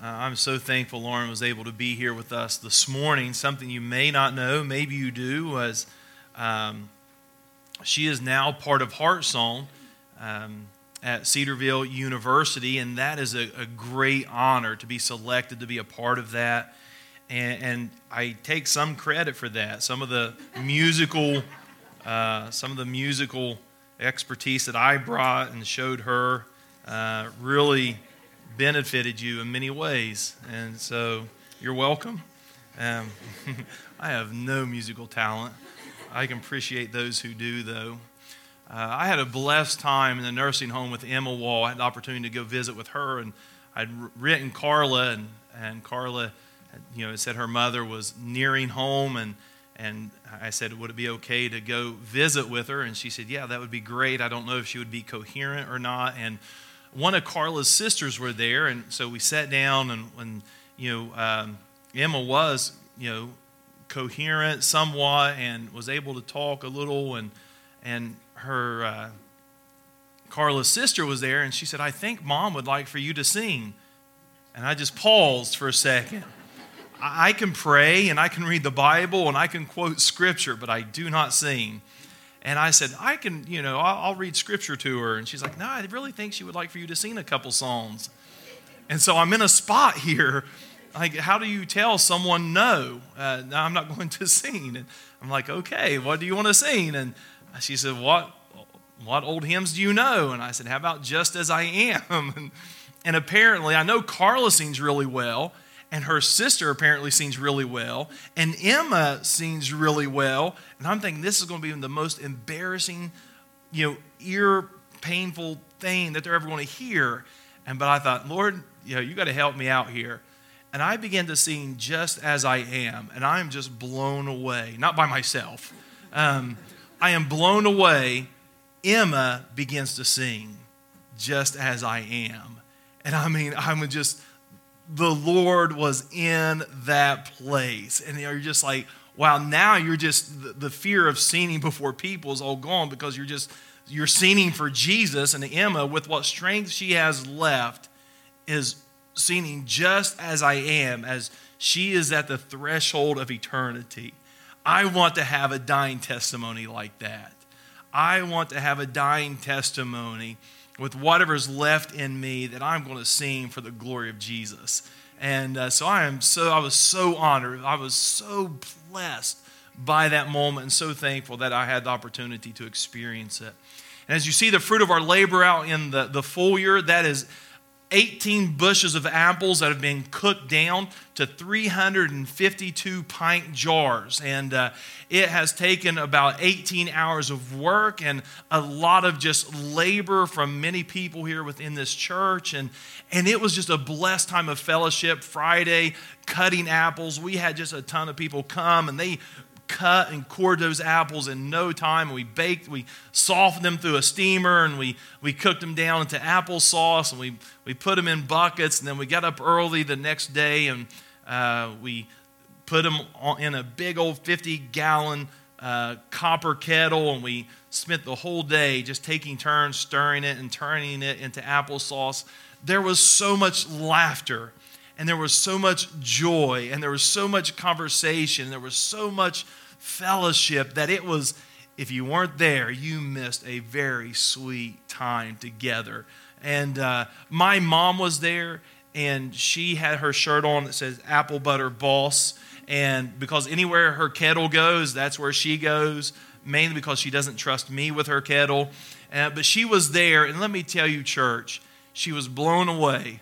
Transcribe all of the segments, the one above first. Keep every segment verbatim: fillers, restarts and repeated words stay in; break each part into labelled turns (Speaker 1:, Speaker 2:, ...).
Speaker 1: I'm so thankful Lauren was able to be here with us this morning. Something you may not know, maybe you do, was um, she is now part of Heart Song um, at Cedarville University, and that is a, a great honor to be selected to be a part of that. And, and I take some credit for that. Some of the musical, uh, some of the musical expertise that I brought and showed her uh, really benefited you in many ways, and so you're welcome. Um, I have no musical talent. I can appreciate those who do, though. Uh, I had a blessed time in the nursing home with Emma Wall. I had the opportunity to go visit with her, and I'd written Carla, and, and Carla, you know, said her mother was nearing home, and and I said, would it be okay to go visit with her? And she said, yeah, that would be great. I don't know if she would be coherent or not, and one of Carla's sisters were there, and so we sat down, and, and you know, um, Emma was, you know, coherent somewhat, and was able to talk a little, and and her uh, Carla's sister was there, and she said, I think Mom would like for you to sing. And I just paused for a second. I, I can pray, and I can read the Bible, and I can quote Scripture, but I do not sing. And I said, I can, you know, I'll, I'll read Scripture to her. And she's like, no, I really think she would like for you to sing a couple songs. And so I'm in a spot here. Like, how do you tell someone no? Uh, no, I'm not going to sing. And I'm like, okay, what do you want to sing? And she said, what, what old hymns do you know? And I said, how about Just As I Am? And, and apparently, I know Carla sings really well. And her sister apparently sings really well. And Emma sings really well. And I'm thinking this is going to be the most embarrassing, you know, ear painful thing that they're ever going to hear. And but I thought, Lord, you know, you got to help me out here. And I began to sing Just As I Am. And I am just blown away. Not by myself. Um, I am blown away. Emma begins to sing Just As I Am. And I mean, I'm just... the Lord was in that place. And you're just like, wow, now you're just, the, the fear of singing before people is all gone because you're just, you're singing for Jesus. And Emma, with what strength she has left, is singing Just As I Am, as she is at the threshold of eternity. I want to have a dying testimony like that. I want to have a dying testimony with whatever's left in me that I'm going to sing for the glory of Jesus. And uh, so I am so, I was so honored. I was so blessed by that moment and so thankful that I had the opportunity to experience it. And as you see the fruit of our labor out in the, the foyer, that is eighteen bushels of apples that have been cooked down to three hundred fifty-two pint jars. And uh, it has taken about eighteen hours of work and a lot of just labor from many people here within this church. And, and it was just a blessed time of fellowship. Friday, cutting apples. We had just a ton of people come, and they cut and cored those apples in no time. We baked, we softened them through a steamer, and we, we cooked them down into applesauce, and we, we put them in buckets, and then we got up early the next day, and uh, we put them in a big old fifty-gallon uh, copper kettle, and we spent the whole day just taking turns stirring it and turning it into applesauce. There was so much laughter, and there was so much joy, and there was so much conversation, there was so much fellowship that it was, if you weren't there, you missed a very sweet time together. And uh, my mom was there, and she had her shirt on that says Apple Butter Boss. And because anywhere her kettle goes, that's where she goes, mainly because she doesn't trust me with her kettle. Uh, but she was there, and let me tell you, church, she was blown away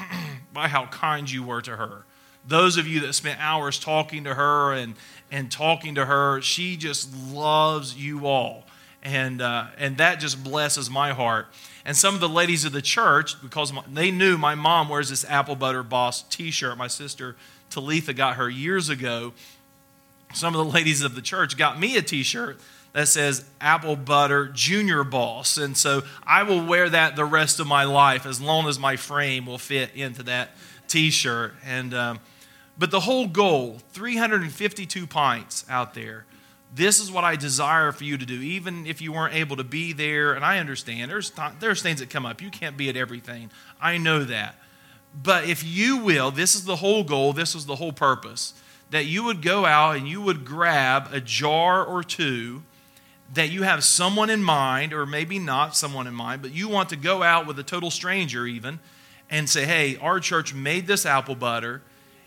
Speaker 1: by how kind you were to her. Those of you that spent hours talking to her and, and talking to her, she just loves you all. And uh, and that just blesses my heart. And some of the ladies of the church, because my, they knew my mom wears this Apple Butter Boss t-shirt. My sister Talitha got her years ago. Some of the ladies of the church got me a t-shirt that says Apple Butter Junior Boss. And so I will wear that the rest of my life as long as my frame will fit into that t-shirt. And um, but the whole goal, three hundred fifty-two pints out there. This is what I desire for you to do, even if you weren't able to be there. And I understand there's th- there's things that come up. You can't be at everything. I know that. But if you will, this is the whole goal, this is the whole purpose, that you would go out and you would grab a jar or two, that you have someone in mind, or maybe not someone in mind, but you want to go out with a total stranger even and say, hey, our church made this apple butter,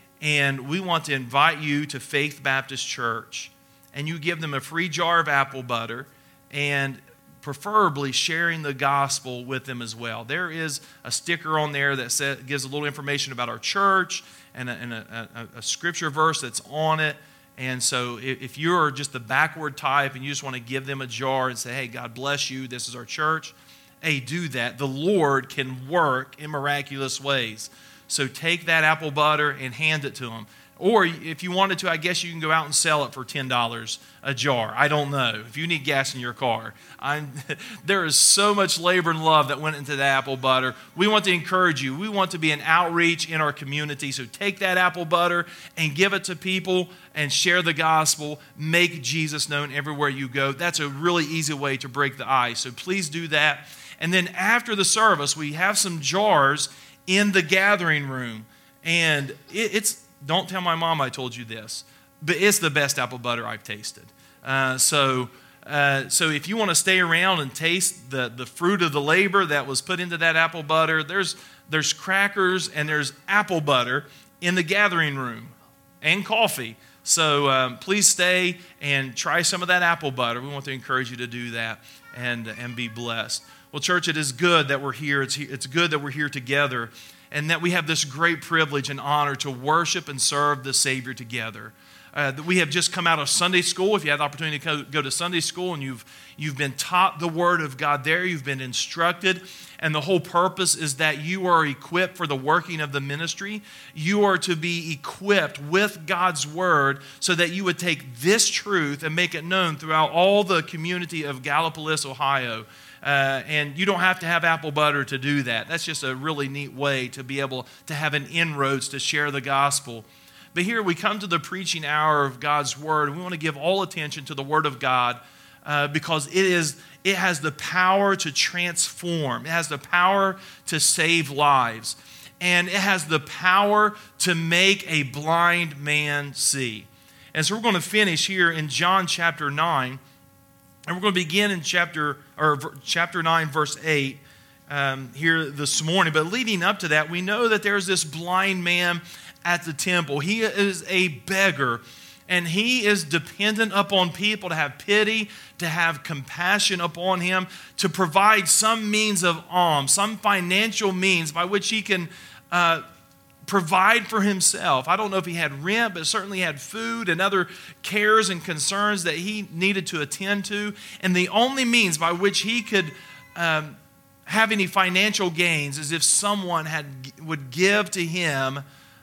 Speaker 1: and we want to invite you to Faith Baptist Church. And you give them a free jar of apple butter, and preferably sharing the gospel with them as well. There is a sticker on there that says, gives a little information about our church and a, and a, a, a scripture verse that's on it. And so if you're just the backward type and you just want to give them a jar and say, hey, God bless you, this is our church, hey, do that. The Lord can work in miraculous ways. So take that apple butter and hand it to them. Or if you wanted to, I guess you can go out and sell it for ten dollars a jar. I don't know. If you need gas in your car. I'm, there is so much labor and love that went into the apple butter. We want to encourage you. We want to be an outreach in our community. So take that apple butter and give it to people and share the gospel. Make Jesus known everywhere you go. That's a really easy way to break the ice. So please do that. And then after the service, we have some jars in the gathering room. And it, it's... Don't tell my mom I told you this, but it's the best apple butter I've tasted. Uh, so uh, so if you want to stay around and taste the, the fruit of the labor that was put into that apple butter, there's, there's crackers and there's apple butter in the gathering room and coffee. So um, please stay and try some of that apple butter. We want to encourage you to do that and, and be blessed. Well, church, it is good that we're here. It's, it's good that we're here together, and that we have this great privilege and honor to worship and serve the Savior together. Uh, we have just come out of Sunday school. If you had the opportunity to go to Sunday school and you've, you've been taught the Word of God there, you've been instructed, and the whole purpose is that you are equipped for the working of the ministry. You are to be equipped with God's Word so that you would take this truth and make it known throughout all the community of Gallipolis, Ohio. Uh, and you don't have to have apple butter to do that. That's just a really neat way to be able to have an inroads to share the gospel. But here we come to the preaching hour of God's Word, and we want to give all attention to the Word of God uh, because it is it has the power to transform. It has the power to save lives. And it has the power to make a blind man see. And so we're going to finish here in John chapter nine. And we're going to begin in chapter or chapter nine, verse eight, um, here this morning. But leading up to that, we know that there's this blind man at the temple. He is a beggar, and he is dependent upon people to have pity, to have compassion upon him, to provide some means of alms, some financial means by which he can uh, provide for himself. I don't know if he had rent, but certainly had food and other cares and concerns that he needed to attend to. And the only means by which he could um, have any financial gains is if someone had would give to him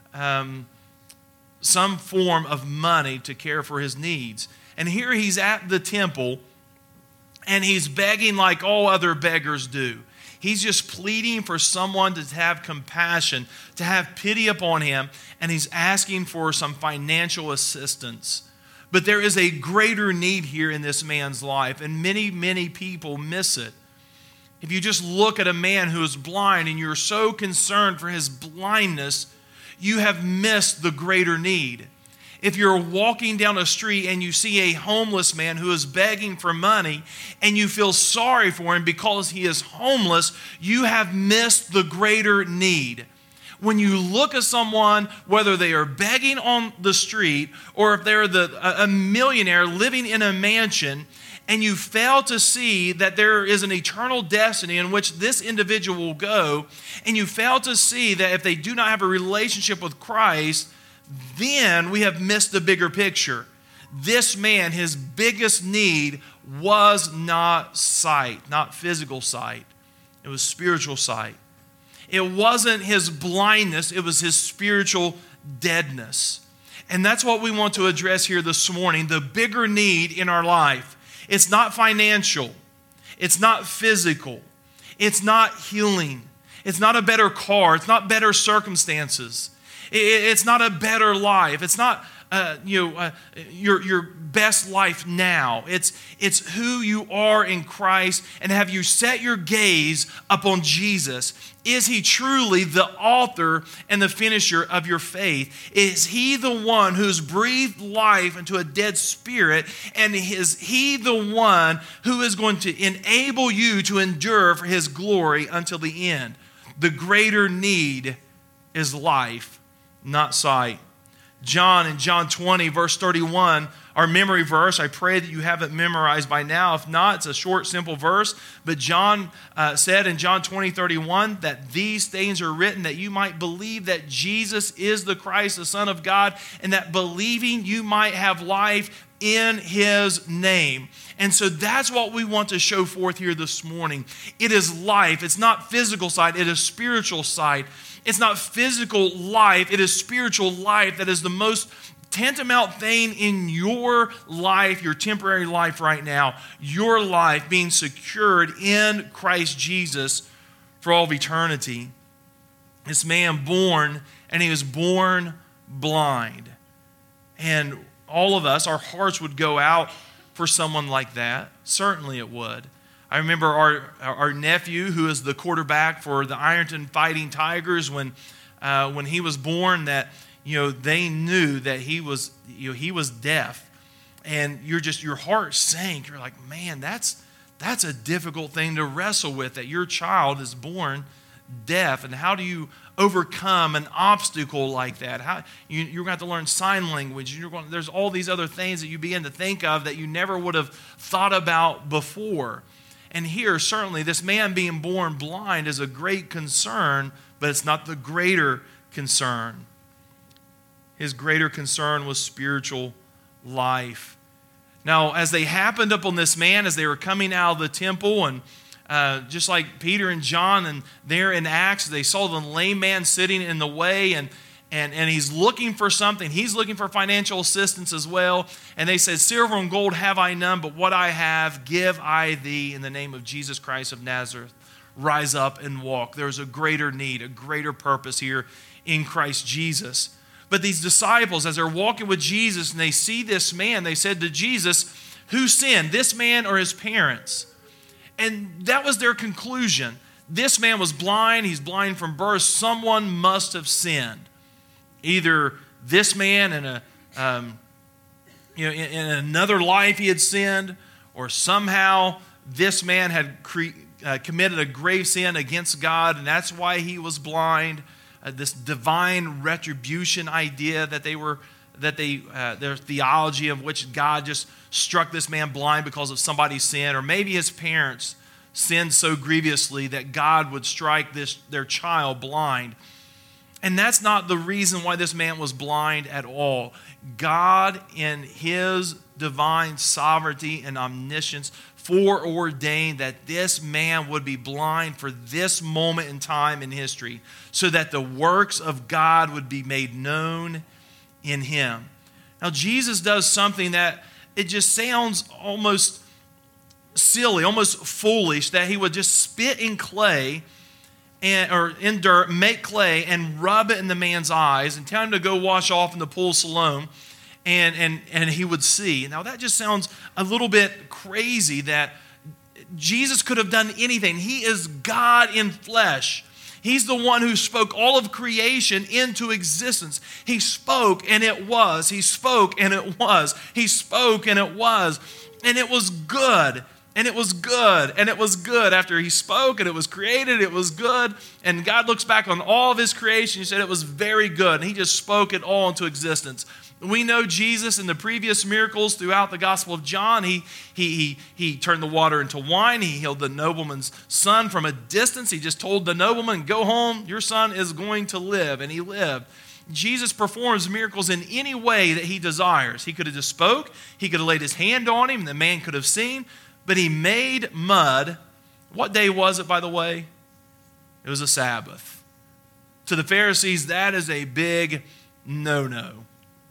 Speaker 1: um, some form of money to care for his needs. And here he's at the temple, and he's begging like all other beggars do. He's just pleading for someone to have compassion, to have pity upon him, and he's asking for some financial assistance. But there is a greater need here in this man's life, and many, many people miss it. If you just look at a man who is blind and you're so concerned for his blindness, you have missed the greater need. If you're walking down a street and you see a homeless man who is begging for money and you feel sorry for him because he is homeless, you have missed the greater need. When you look at someone, whether they are begging on the street or if they're the, a millionaire living in a mansion, and you fail to see that there is an eternal destiny in which this individual will go, and you fail to see that if they do not have a relationship with Christ, then we have missed the bigger picture. This man, his biggest need was not sight, not physical sight. It was spiritual sight. It wasn't his blindness, it was his spiritual deadness. And that's what we want to address here this morning, the bigger need in our life. It's not financial. It's not physical. It's not healing. It's not a better car. It's not better circumstances. It's not a better life. It's not uh, you know uh, your your best life now. It's it's who you are in Christ, and have you set your gaze upon Jesus? Is he truly the author and the finisher of your faith? Is he the one who's breathed life into a dead spirit? And is he the one who is going to enable you to endure for his glory until the end? The greater need is life, not sight. John in John twenty, verse thirty-one, our memory verse. I pray that you have it memorized by now. If not, it's a short, simple verse. But John uh, said in John twenty, thirty-one, that these things are written that you might believe that Jesus is the Christ, the Son of God, and that believing you might have life in his name. And so that's what we want to show forth here this morning. It is life. It's not physical sight. It is spiritual sight. It's not physical life. It is spiritual life that is the most tantamount thing in your life, your temporary life right now. Your life being secured in Christ Jesus for all of eternity. This man born, and he was born blind. And all of us, our hearts would go out for someone like that. Certainly it would. I remember our our nephew, who is the quarterback for the Ironton Fighting Tigers, when uh, when he was born, that you know they knew that he was you know he was deaf, and you're just your heart sank. You're like, man, that's that's a difficult thing to wrestle with. That your child is born deaf, and how do you overcome an obstacle like that? How you, you're going to have to learn sign language. You're going, there's all these other things that you begin to think of that you never would have thought about before. And here, certainly, this man being born blind is a great concern, but it's not the greater concern. His greater concern was spiritual life. Now, as they happened upon this man, as they were coming out of the temple, and uh, just like Peter and John, and there in Acts, they saw the lame man sitting in the way, and And, and he's looking for something. He's looking for financial assistance as well. And they said, silver and gold have I none, but what I have give I thee in the name of Jesus Christ of Nazareth. Rise up and walk. There's a greater need, a greater purpose here in Christ Jesus. But these disciples, as they're walking with Jesus and they see this man, they said to Jesus, who sinned, this man or his parents? And that was their conclusion. This man was blind. He's blind from birth. Someone must have sinned. Either this man in a, um, you know, in, in another life he had sinned, or somehow this man had cre- uh, committed a grave sin against God, and that's why he was blind. Uh, this divine retribution idea that they were, that they, uh, their theology of which God just struck this man blind because of somebody's sin, or maybe his parents sinned so grievously that God would strike this their child blind. And that's not the reason why this man was blind at all. God, in his divine sovereignty and omniscience, foreordained that this man would be blind for this moment in time in history, so that the works of God would be made known in him. Now, Jesus does something that it just sounds almost silly, almost foolish, that he would just spit in clay, And, or in dirt, make clay and rub it in the man's eyes and tell him to go wash off in the pool of Siloam, and, and, and he would see. Now that just sounds a little bit crazy that Jesus could have done anything. He is God in flesh. He's the one who spoke all of creation into existence. He spoke and it was. He spoke and it was. He spoke and it was. And it was good. And it was good, and it was good. After he spoke and it was created, it was good. And God looks back on all of his creation. He said it was very good. And he just spoke it all into existence. We know Jesus in the previous miracles throughout the Gospel of John. He, he, he, he turned the water into wine. He healed the nobleman's son from a distance. He just told the nobleman, go home, your son is going to live. And he lived. Jesus performs miracles in any way that he desires. He could have just spoke. He could have laid his hand on him, and the man could have seen. But he made mud. What day was it, by the way? It was a Sabbath. To the Pharisees, that is a big no-no.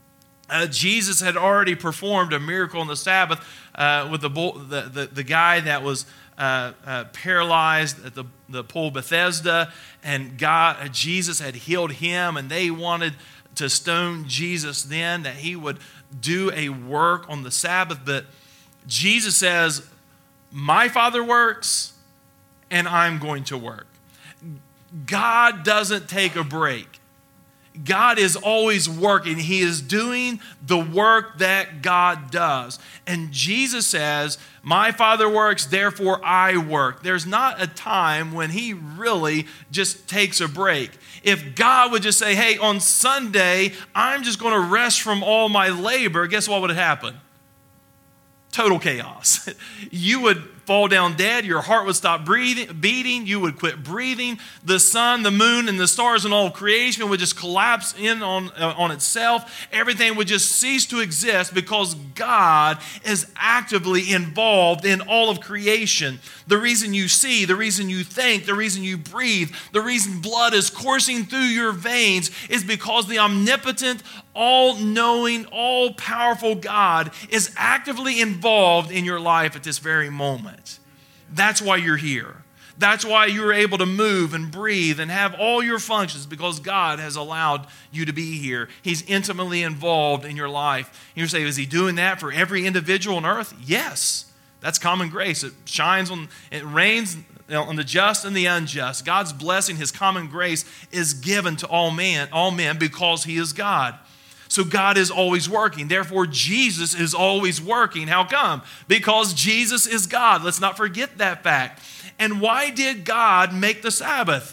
Speaker 1: Uh, Jesus had already performed a miracle on the Sabbath uh, with the, the, the, the guy that was uh, uh, paralyzed at the, the pool of Bethesda, and God, Jesus had healed him, and they wanted to stone Jesus then, that he would do a work on the Sabbath. But Jesus says, my Father works, and I'm going to work. God doesn't take a break. God is always working. He is doing the work that God does. And Jesus says, my Father works, therefore I work. There's not a time when he really just takes a break. If God would just say, hey, on Sunday, I'm just going to rest from all my labor, guess what would happen? Total chaos. You would fall down dead. Your heart would stop breathing, beating. You would quit breathing. The sun, the moon, and the stars and all creation would just collapse in on, uh, on itself. Everything would just cease to exist because God is actively involved in all of creation. The reason you see, the reason you think, the reason you breathe, the reason blood is coursing through your veins is because the omnipotent, all-knowing, all-powerful God is actively involved in your life at this very moment. That's why you're here. That's why you're able to move and breathe and have all your functions, because God has allowed you to be here. He's intimately involved in your life. You say, is he doing that for every individual on earth? Yes. That's common grace. It shines on, it rains on the just and the unjust. God's blessing, his common grace is given to all men, all men because he is God. So God is always working. Therefore, Jesus is always working. How come? Because Jesus is God. Let's not forget that fact. And why did God make the Sabbath?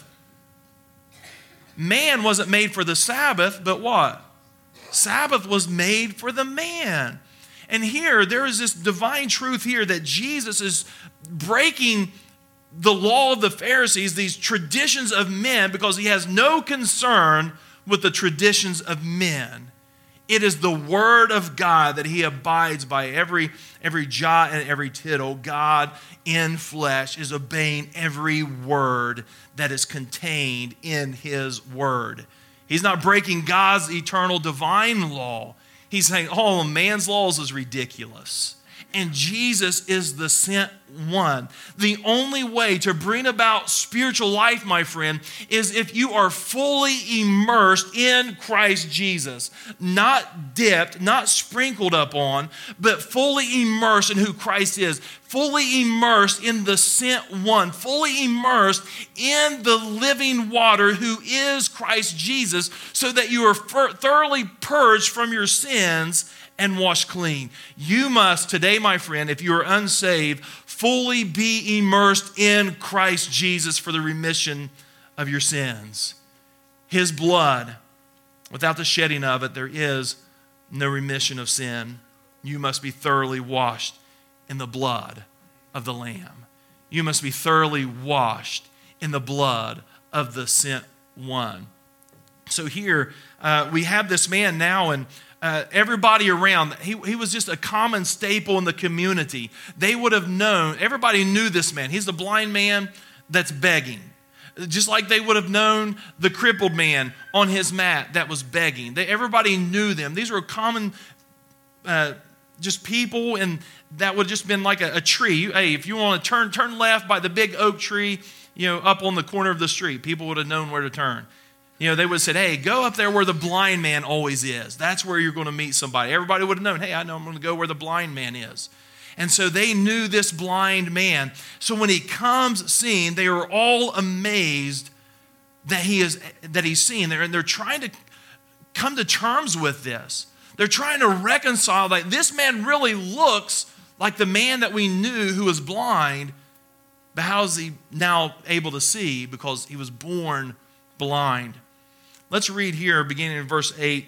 Speaker 1: Man wasn't made for the Sabbath, but what? Sabbath was made for the man. And here, there is this divine truth here that Jesus is breaking the law of the Pharisees, these traditions of men, because he has no concern with the traditions of men. It is the word of God that he abides by. Every, every jot and every tittle, God in flesh is obeying every word that is contained in his word. He's not breaking God's eternal divine law. He's saying, oh, man's laws is ridiculous. And Jesus is the sent one. The only way to bring about spiritual life, my friend, is if you are fully immersed in Christ Jesus. Not dipped, not sprinkled upon, but fully immersed in who Christ is. Fully immersed in the sent one. Fully immersed in the living water who is Christ Jesus, so that you are thoroughly purged from your sins and washed clean. You must today, my friend, if you are unsaved, fully be immersed in Christ Jesus for the remission of your sins. His blood, without the shedding of it, there is no remission of sin. You must be thoroughly washed in the blood of the Lamb. You must be thoroughly washed in the blood of the sent one. So here uh, we have this man now, and Uh, everybody around, he, he was just a common staple in the community. They would have known, everybody knew this man. He's the blind man that's begging. Just like they would have known the crippled man on his mat that was begging. They, everybody knew them. These were common uh, just people, and that would have just been like a, a tree. Hey, if you want to turn, turn left by the big oak tree, you know, up on the corner of the street, people would have known where to turn. You know, they would have said, hey, go up there where the blind man always is. That's where you're going to meet somebody. Everybody would have known, hey, I know I'm going to go where the blind man is. And so they knew this blind man. So when he comes seeing, they are all amazed that he is that he's seen. They're, and they're trying to come to terms with this. They're trying to reconcile that this man really looks like the man that we knew who was blind, but how is he now able to see? Because he was born blind. Let's read here, beginning in verse eight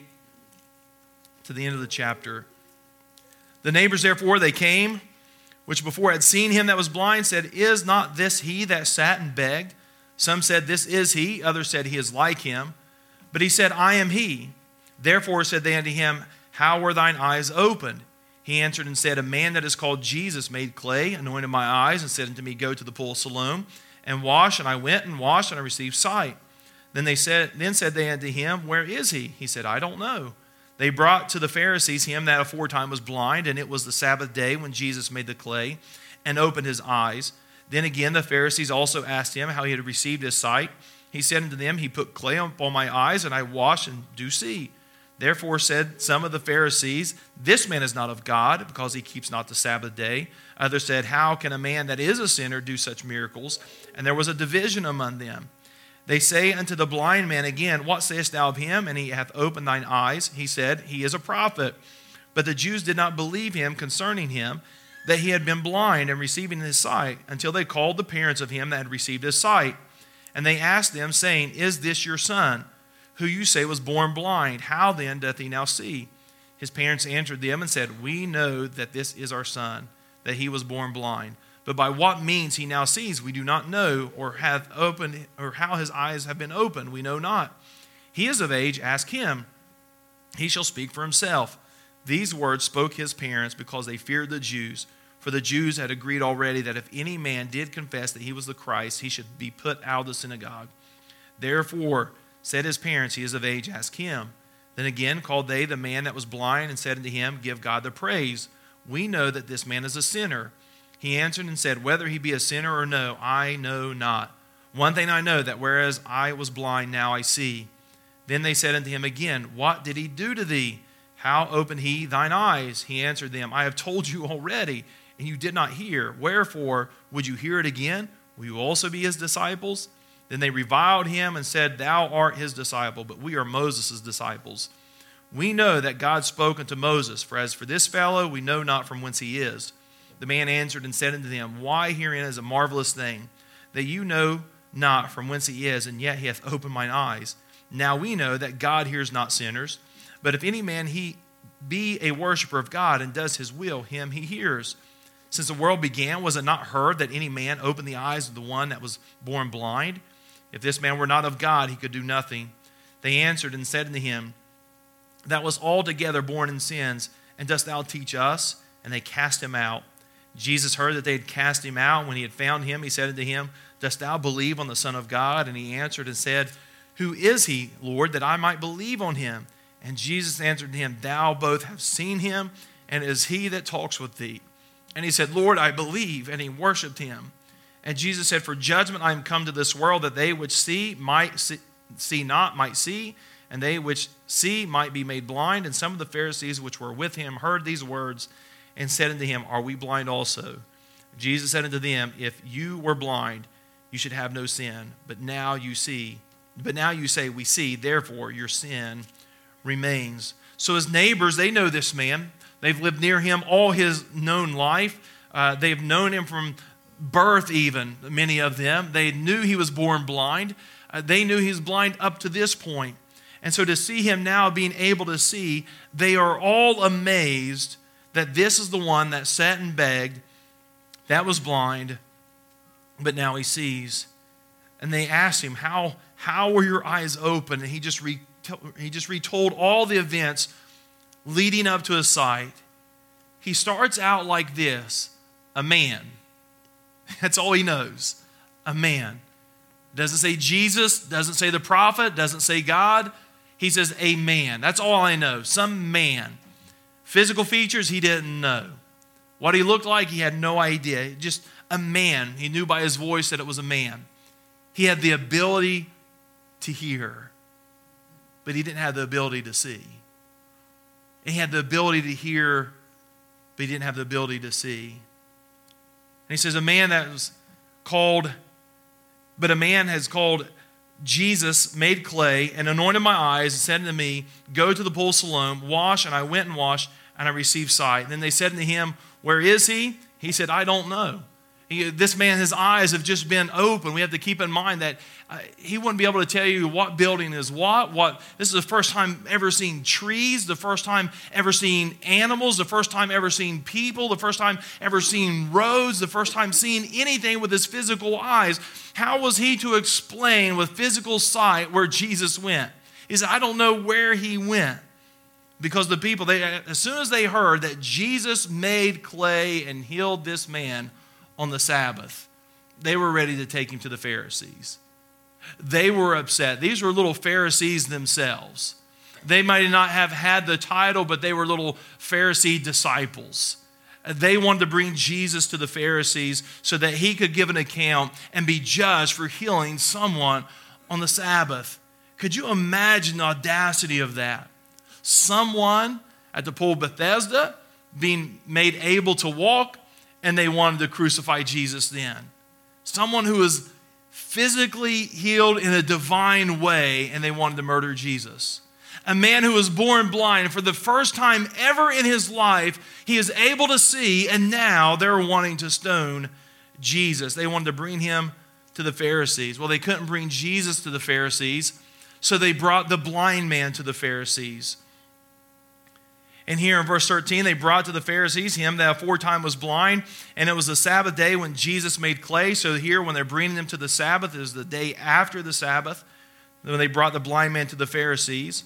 Speaker 1: to the end of the chapter. The neighbors, therefore, they came, which before had seen him that was blind, said, is not this he that sat and begged? Some said, this is he. Others said, he is like him. But he said, I am he. Therefore said they unto him, how were thine eyes opened? He answered and said, a man that is called Jesus made clay, anointed my eyes, and said unto me, go to the pool of Siloam, and wash. And I went and washed, and I received sight. Then they said, then said they unto him, where is he? He said, I don't know. They brought to the Pharisees him that aforetime was blind, and it was the Sabbath day when Jesus made the clay and opened his eyes. Then again, the Pharisees also asked him how he had received his sight. He said unto them, He put clay upon my eyes, and I wash and do see. Therefore said some of the Pharisees, This man is not of God, because he keeps not the Sabbath day. Others said, How can a man that is a sinner do such miracles? And there was a division among them. They say unto the blind man again, What sayest thou of him? And he hath opened thine eyes. He said, He is a prophet. But the Jews did not believe him concerning him, that he had been blind and receiving his sight, until they called the parents of him that had received his sight. And they asked them, saying, Is this your son, who you say was born blind? How then doth he now see? His parents answered them and said, We know that this is our son, that he was born blind. But by what means he now sees, we do not know, or hath opened, or how his eyes have been opened, we know not. He is of age, ask him. He shall speak for himself. These words spoke his parents because they feared the Jews. For the Jews had agreed already that if any man did confess that he was the Christ, he should be put out of the synagogue. Therefore said his parents, He is of age, ask him. Then again called they the man that was blind, and said unto him, Give God the praise. We know that this man is a sinner. He answered and said, Whether he be a sinner or no, I know not. One thing I know, that whereas I was blind, now I see. Then they said unto him again, What did he do to thee? How opened he thine eyes? He answered them, I have told you already, and you did not hear. Wherefore would you hear it again? Will you also be his disciples? Then they reviled him and said, Thou art his disciple, but we are Moses' disciples. We know that God spoke unto Moses, for as for this fellow, we know not from whence he is. The man answered and said unto them, Why herein is a marvelous thing, that you know not from whence he is, and yet he hath opened mine eyes. Now we know that God hears not sinners, but if any man he be a worshiper of God and does his will, him he hears. Since the world began, was it not heard that any man opened the eyes of the one that was born blind? If this man were not of God, he could do nothing. They answered and said unto him, That was altogether born in sins, and dost thou teach us? And they cast him out. Jesus heard that they had cast him out. When he had found him, he said unto him, Dost thou believe on the Son of God? And he answered and said, Who is he, Lord, that I might believe on him? And Jesus answered him, Thou both have seen him, and it is he that talks with thee. And he said, Lord, I believe. And he worshipped him. And Jesus said, For judgment I am come to this world, that they which see might see, see not might see, and they which see might be made blind. And some of the Pharisees which were with him heard these words, and said unto him, Are we blind also? Jesus said unto them, If you were blind, you should have no sin. But now you see. But now you say, We see. Therefore your sin remains. So his neighbors, they know this man. They've lived near him all his known life. Uh, they've known him from birth even, many of them. They knew he was born blind. Uh, they knew he was blind up to this point. And so to see him now being able to see, they are all amazed that this is the one that sat and begged, that was blind, but now he sees. And they asked him, how, how were your eyes open? And he just, re, he just retold all the events leading up to his sight. He starts out like this, a man. That's all he knows, a man. Doesn't say Jesus, doesn't say the prophet, doesn't say God. He says a man. That's all I know, some man. Physical features, he didn't know. What he looked like, he had no idea. Just a man. He knew by his voice that it was a man. He had the ability to hear, but he didn't have the ability to see. He had the ability to hear, but he didn't have the ability to see. And he says, a man that was called, but a man has called Jesus, made clay, and anointed my eyes, and said unto me, Go to the pool of Siloam, wash. And I went and washed, and I received sight. And then they said unto him, Where is he? He said, I don't know. He, this man, his eyes have just been open. We have to keep in mind that uh, he wouldn't be able to tell you what building is what. What this is the first time ever seeing trees, the first time ever seeing animals, the first time ever seeing people, the first time ever seeing roads, the first time seeing anything with his physical eyes. How was he to explain with physical sight where Jesus went? He said, I don't know where he went. Because the people, they, as soon as they heard that Jesus made clay and healed this man on the Sabbath, they were ready to take him to the Pharisees. They were upset. These were little Pharisees themselves. They might not have had the title, but they were little Pharisee disciples. They wanted to bring Jesus to the Pharisees so that he could give an account and be judged for healing someone on the Sabbath. Could you imagine the audacity of that? Someone at the pool of Bethesda being made able to walk, and they wanted to crucify Jesus then. Someone who was physically healed in a divine way, and they wanted to murder Jesus. A man who was born blind, for the first time ever in his life, he is able to see, and now they're wanting to stone Jesus. They wanted to bring him to the Pharisees. Well, they couldn't bring Jesus to the Pharisees, so they brought the blind man to the Pharisees. And here in verse thirteen, they brought to the Pharisees him that aforetime was blind, and it was the Sabbath day when Jesus made clay. So here, when they're bringing him to the Sabbath, it is the day after the Sabbath, when they brought the blind man to the Pharisees.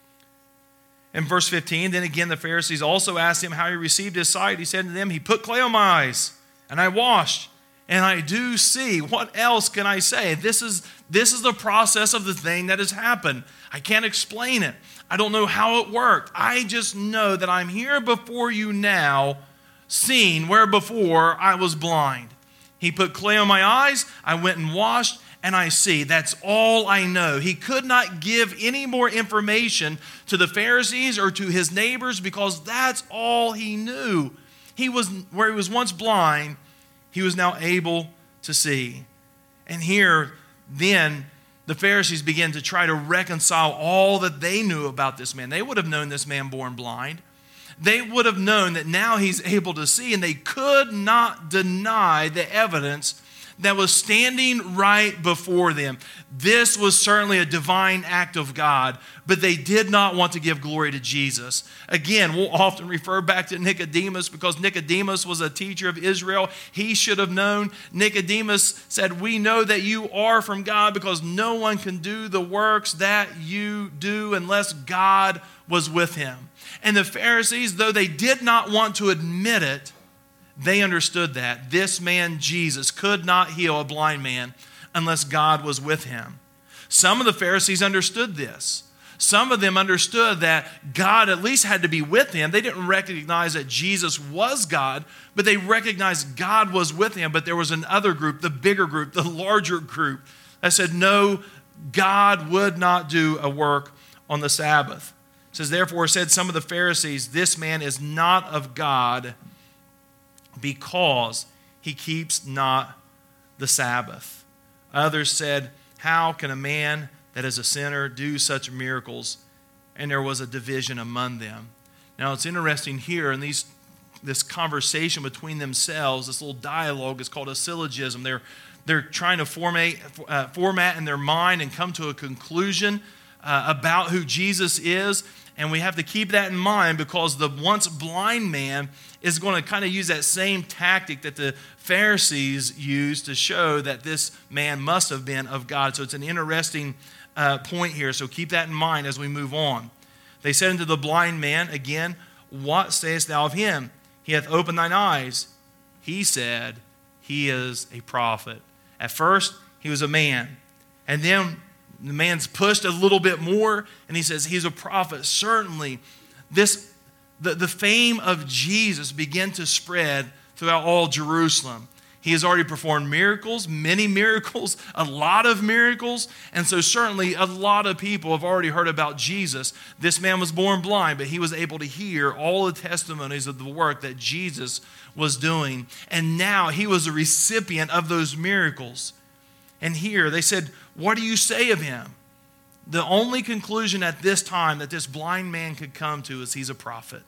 Speaker 1: In verse fifteen, then again the Pharisees also asked him how he received his sight. He said to them, he put clay on my eyes, and I washed, and I do see. What else can I say? This is, this is the process of the thing that has happened. I can't explain it. I don't know how it worked. I just know that I'm here before you now, seeing where before I was blind. He put clay on my eyes, I went and washed, and I see. That's all I know. He could not give any more information to the Pharisees or to his neighbors because that's all he knew. He was where he was once blind, he was now able to see. And here, then, the Pharisees began to try to reconcile all that they knew about this man. They would have known this man born blind. They would have known that now he's able to see, and they could not deny the evidence that was standing right before them. This was certainly a divine act of God, but they did not want to give glory to Jesus. Again, we'll often refer back to Nicodemus because Nicodemus was a teacher of Israel. He should have known. Nicodemus said, we know that you are from God because no one can do the works that you do unless God was with him. And the Pharisees, though they did not want to admit it, they understood that this man, Jesus, could not heal a blind man unless God was with him. Some of the Pharisees understood this. Some of them understood that God at least had to be with him. They didn't recognize that Jesus was God, but they recognized God was with him. But there was another group, the bigger group, the larger group, that said, no, God would not do a work on the Sabbath. It says, therefore, said some of the Pharisees, this man is not of God, because he keeps not the Sabbath. Others said, how can a man that is a sinner do such miracles? And there was a division among them. Now it's interesting here in these this conversation between themselves, this little dialogue is called a syllogism. They're, they're trying to formate, uh, format in their mind and come to a conclusion uh, about who Jesus is. And we have to keep that in mind because the once blind man is going to kind of use that same tactic that the Pharisees used to show that this man must have been of God. So it's an interesting uh, point here. So keep that in mind as we move on. They said unto the blind man, again, what sayest thou of him? He hath opened thine eyes. He said, he is a prophet. At first, he was a man. And then the man's pushed a little bit more, and he says he's a prophet. Certainly, this the, the fame of Jesus began to spread throughout all Jerusalem. He has already performed miracles, many miracles, a lot of miracles, and so certainly a lot of people have already heard about Jesus. This man was born blind, but he was able to hear all the testimonies of the work that Jesus was doing, and now he was a recipient of those miracles. And here they said, what do you say of him? The only conclusion at this time that this blind man could come to is he's a prophet.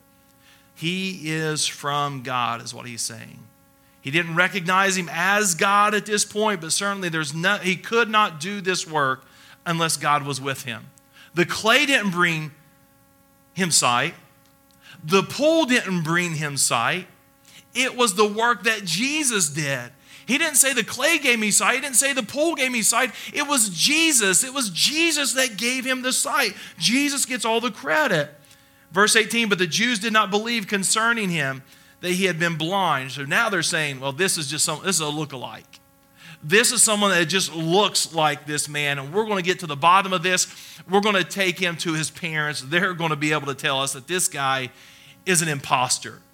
Speaker 1: He is from God, is what he's saying. He didn't recognize him as God at this point, but certainly there's no, he could not do this work unless God was with him. The clay didn't bring him sight. The pool didn't bring him sight. It was the work that Jesus did. He didn't say the clay gave me sight. He didn't say the pool gave me sight. It was Jesus. It was Jesus that gave him the sight. Jesus gets all the credit. Verse eighteen, but the Jews did not believe concerning him that he had been blind. So now they're saying, well, this is just some, this is a lookalike. This is someone that just looks like this man, and we're going to get to the bottom of this. We're going to take him to his parents. They're going to be able to tell us that this guy is an imposter.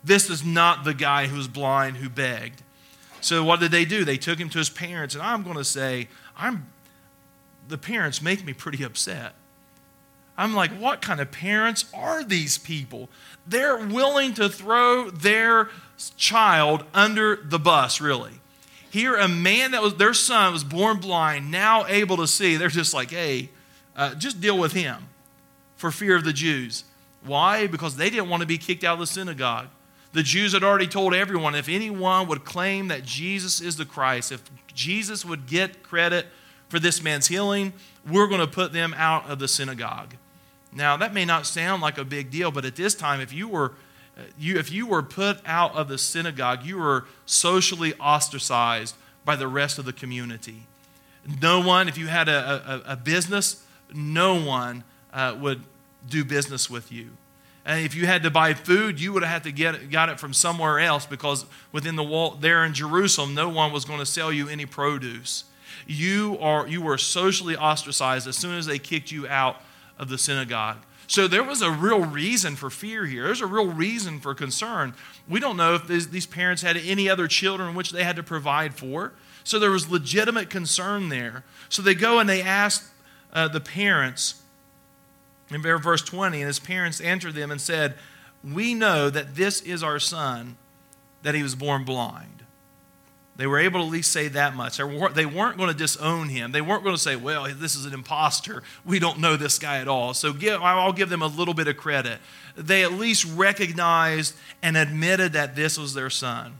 Speaker 1: This is not the guy who was blind who begged. So what did they do? They took him to his parents, and I'm going to say, I'm the parents make me pretty upset. I'm like, what kind of parents are these people? They're willing to throw their child under the bus, really. Here, a man that was, their son was born blind, now able to see. They're just like, hey, uh, just deal with him for fear of the Jews. Why? Because they didn't want to be kicked out of the synagogue. The Jews had already told everyone, if anyone would claim that Jesus is the Christ, if Jesus would get credit for this man's healing, we're going to put them out of the synagogue. Now, that may not sound like a big deal, but at this time, if you were you if you were put out of the synagogue, you were socially ostracized by the rest of the community. No one, if you had a, a, a business, no one uh, would do business with you. And if you had to buy food, you would have had to get got it from somewhere else, because within the wall there in Jerusalem, no one was going to sell you any produce. You are you were socially ostracized as soon as they kicked you out of the synagogue. So there was a real reason for fear here. There's a real reason for concern. We don't know if these, these parents had any other children which they had to provide for. So there was legitimate concern there. So they go and they ask uh, the parents, in verse twenty, and his parents answered them and said, we know that this is our son, that he was born blind. They were able to at least say that much. They weren't going to disown him. They weren't going to say, well, this is an imposter. We don't know this guy at all. So give, I'll give them a little bit of credit. They at least recognized and admitted that this was their son.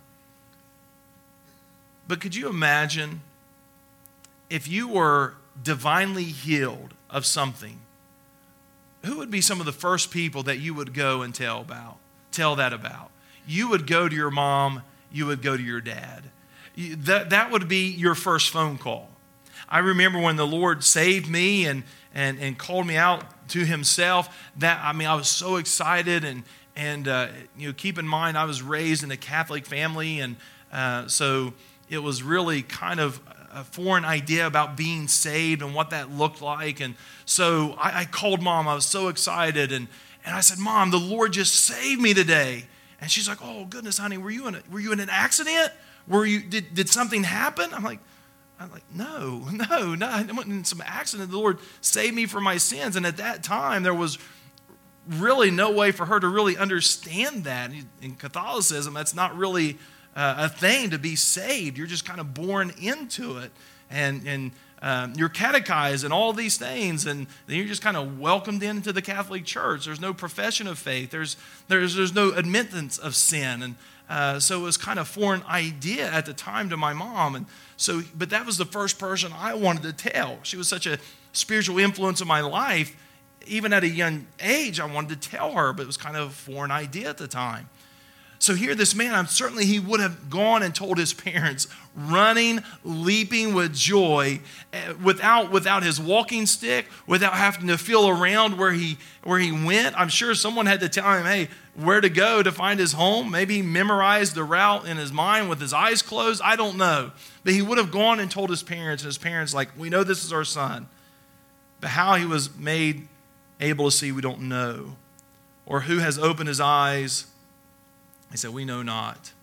Speaker 1: But could you imagine if you were divinely healed of something? Who would be some of the first people that you would go and tell about? Tell that about? You would go to your mom. You would go to your dad. That, that would be your first phone call. I remember when the Lord saved me and, and, and called me out to himself, that, I mean, I was so excited. And, and uh, you know, keep in mind, I was raised in a Catholic family. And uh, so it was really kind of a foreign idea about being saved and what that looked like. And so I, I called Mom. I was so excited. And, and I said, Mom, the Lord just saved me today. And she's like, oh, goodness, honey, were you in a, were you in an accident? Were you did, did something happen? I'm like, I'm like, no, no, no. I wasn't in some accident. The Lord saved me from my sins. And at that time, there was really no way for her to really understand that. In Catholicism, that's not really uh, a thing to be saved. You're just kind of born into it. And, and um, you're catechized and all these things. And then you're just kind of welcomed into the Catholic Church. There's no profession of faith. There's, there's, there's no admittance of sin. And Uh, so it was kind of a foreign idea at the time to my mom. And so, but that was the first person I wanted to tell. She was such a spiritual influence in my life. Even at a young age, I wanted to tell her, but it was kind of a foreign idea at the time. So here, this man, I'm certainly he would have gone and told his parents, running, leaping with joy, without without his walking stick, without having to feel around where he where he went. I'm sure someone had to tell him, hey, where to go to find his home. Maybe he memorized the route in his mind with his eyes closed. I don't know. But he would have gone and told his parents, and his parents like, we know this is our son. But how he was made able to see, we don't know. Or who has opened his eyes. He said, we know not.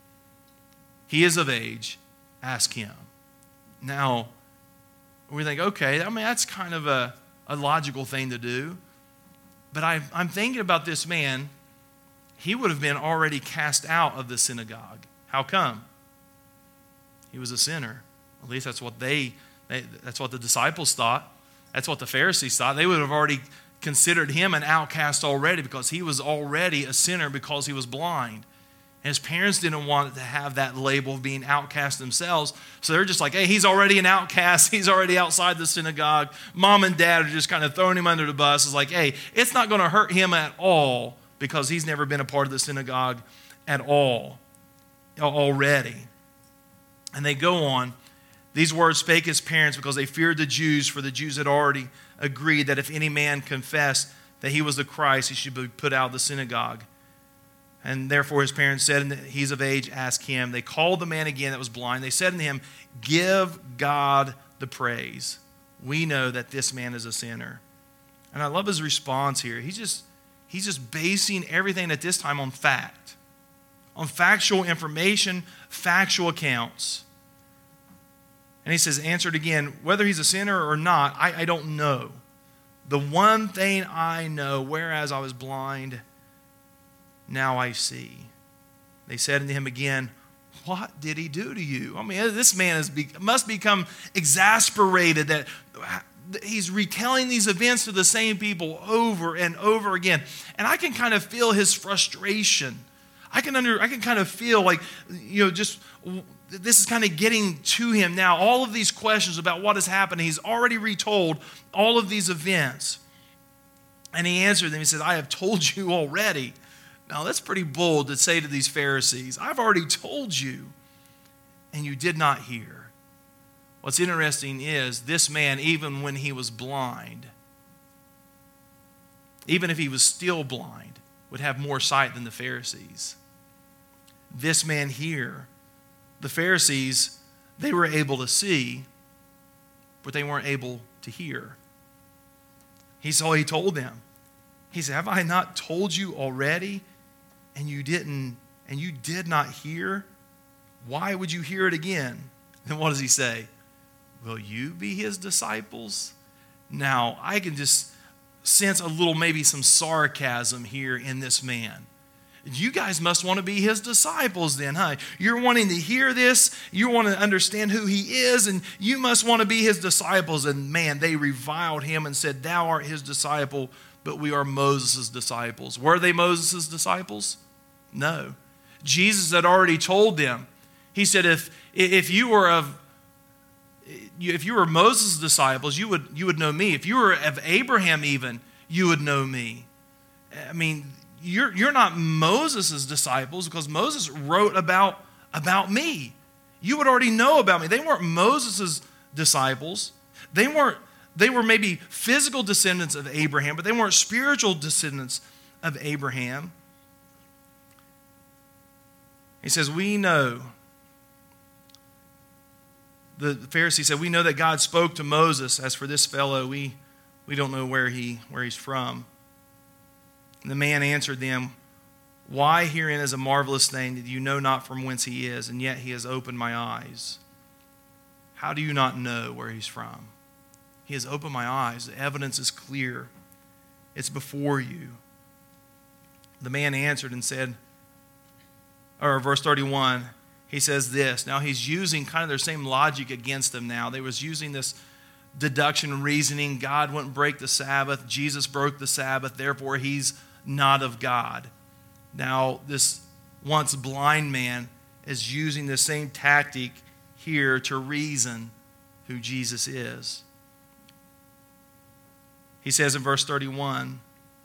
Speaker 1: He is of age. Ask him. Now, we think, okay, I mean, that's kind of a, a logical thing to do. But I, I'm thinking about this man. He would have been already cast out of the synagogue. How come? He was a sinner. At least that's what they, they that's what the disciples thought. That's what the Pharisees thought. They would have already considered him an outcast already, because he was already a sinner because he was blind. And his parents didn't want to have that label of being outcast themselves. So they're just like, hey, he's already an outcast. He's already outside the synagogue. Mom and dad are just kind of throwing him under the bus. It's like, hey, it's not going to hurt him at all because he's never been a part of the synagogue at all already. And they go on. These words spake his parents because they feared the Jews, for the Jews had already agreed that if any man confessed that he was the Christ, he should be put out of the synagogue. And therefore his parents said, he's of age, ask him. They called the man again that was blind. They said to him, give God the praise. We know that this man is a sinner. And I love his response here. He's just, he's just basing everything at this time on fact. on factual information, factual accounts. And he says, answered again, whether he's a sinner or not, I, I don't know. The one thing I know, whereas I was blind, now I see. They said unto him again, what did he do to you? I mean, this man has be, must become exasperated that he's retelling these events to the same people over and over again. And I can kind of feel his frustration. I can under, I can kind of feel like, you know, just this is kind of getting to him now. All of these questions about what has happened, he's already retold all of these events. And he answered them. He said, I have told you already. Now, that's pretty bold to say to these Pharisees, I've already told you, and you did not hear. What's interesting is this man, even when he was blind, even if he was still blind, would have more sight than the Pharisees. This man here, the Pharisees, they were able to see, but they weren't able to hear. He saw, he told them. He said, have I not told you already? And you didn't, and you did not hear? Why would you hear it again? Then what does he say? Will you be his disciples? Now, I can just sense a little, maybe some sarcasm here in this man. You guys must want to be his disciples then, huh? You're wanting to hear this. You want to understand who he is, and you must want to be his disciples. And man, they reviled him and said, thou art his disciple, but we are Moses' disciples. Were they Moses' disciples? No. Jesus had already told them. He said, if, if you were of if you were Moses' disciples, you would, you would know me. If you were of Abraham even, you would know me. I mean, you're, you're not Moses' disciples because Moses wrote about, about me. You would already know about me. They weren't Moses' disciples. They weren't, they were maybe physical descendants of Abraham, but they weren't spiritual descendants of Abraham. He says, we know. The Pharisee said, we know that God spoke to Moses. As for this fellow, we, we don't know where he where he's from. And the man answered them, why herein is a marvelous thing that you know not from whence he is, and yet he has opened my eyes. How do you not know where he's from? He has opened my eyes. The evidence is clear. It's before you. The man answered and said, or verse thirty-one, he says this. Now he's using kind of their same logic against them now. They was using this deduction and reasoning. God wouldn't break the Sabbath. Jesus broke the Sabbath. Therefore, he's not of God. Now, this once blind man is using the same tactic here to reason who Jesus is. He says in verse thirty-one,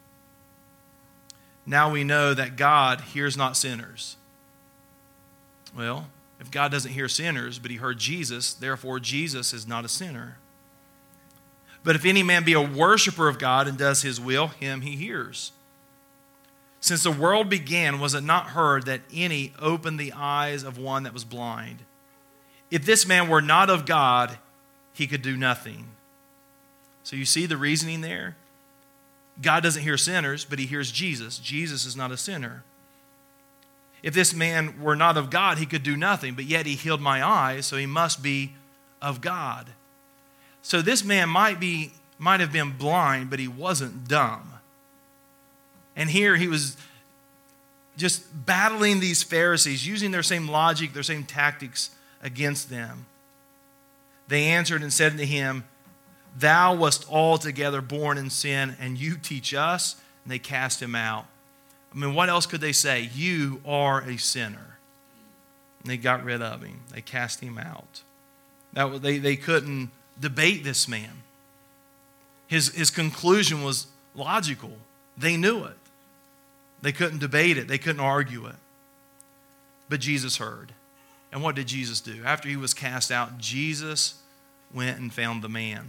Speaker 1: now we know that God hears not sinners. Well, if God doesn't hear sinners, but he heard Jesus, therefore Jesus is not a sinner. But if any man be a worshiper of God and does his will, him he hears. Since the world began, was it not heard that any opened the eyes of one that was blind? If this man were not of God, he could do nothing. So you see the reasoning there? God doesn't hear sinners, but he hears Jesus. Jesus is not a sinner. If this man were not of God, he could do nothing, but yet he healed my eyes, so he must be of God. So this man might be, might have been blind, but he wasn't dumb. And here he was just battling these Pharisees, using their same logic, their same tactics against them. They answered and said to him, thou wast altogether born in sin, and you teach us? And they cast him out. I mean, what else could they say? You are a sinner. And they got rid of him. They cast him out. That, they, they couldn't debate this man. His, his conclusion was logical. They knew it. They couldn't debate it. They couldn't argue it. But Jesus heard. And what did Jesus do? After he was cast out, Jesus went and found the man.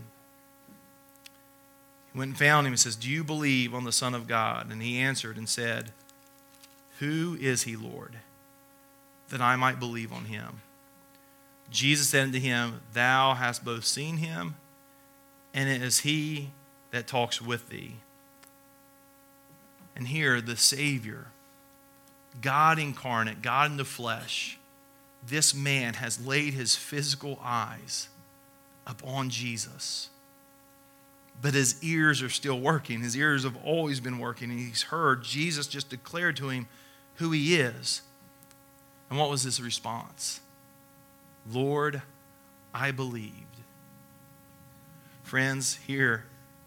Speaker 1: He went and found him and says, do you believe on the Son of God? And he answered and said, who is he, Lord, that I might believe on him? Jesus said unto him, thou hast both seen him, and it is he that talks with thee. And here the Savior God incarnate, God in the flesh, this man has laid his physical eyes upon Jesus. But his ears are still working. His ears have always been working. And he's heard Jesus just declare to him who he is. And what was his response? Lord, I believed. Friends, here,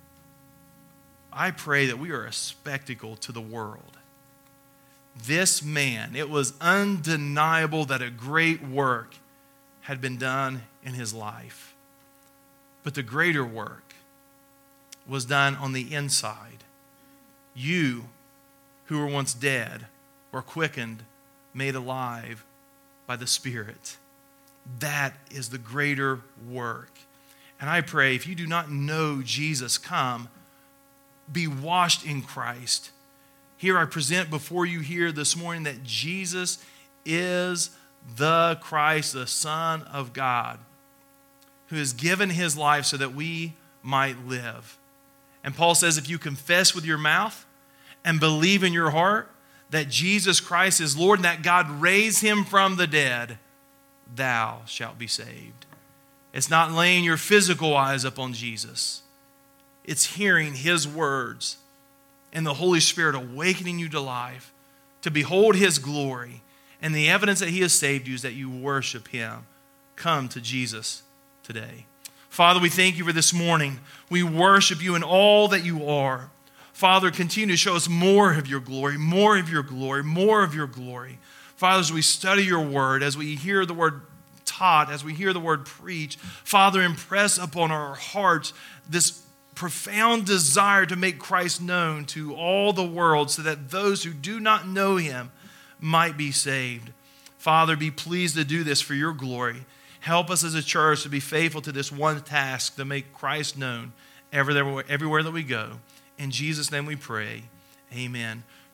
Speaker 1: I pray that we are a spectacle to the world. This man, it was undeniable that a great work had been done in his life. But the greater work was done on the inside. You, who were once dead, were quickened, made alive by the Spirit. That is the greater work. And I pray, if you do not know Jesus, come, be washed in Christ. Here I present before you here this morning that Jesus is the Christ, the Son of God, who has given his life so that we might live. And Paul says, if you confess with your mouth and believe in your heart that Jesus Christ is Lord and that God raised him from the dead, thou shalt be saved. It's not laying your physical eyes upon Jesus. It's hearing his words and the Holy Spirit awakening you to life, to behold his glory. And the evidence that he has saved you is that you worship him. Come to Jesus today. Father, we thank you for this morning. We worship you in all that you are. Father, continue to show us more of your glory, more of your glory, more of your glory. Father, as we study your word, as we hear the word taught, as we hear the word preached, Father, impress upon our hearts this profound desire to make Christ known to all the world so that those who do not know him might be saved. Father, be pleased to do this for your glory. Help us as a church to be faithful to this one task, to make Christ known everywhere, everywhere that we go. In Jesus' name we pray. Amen.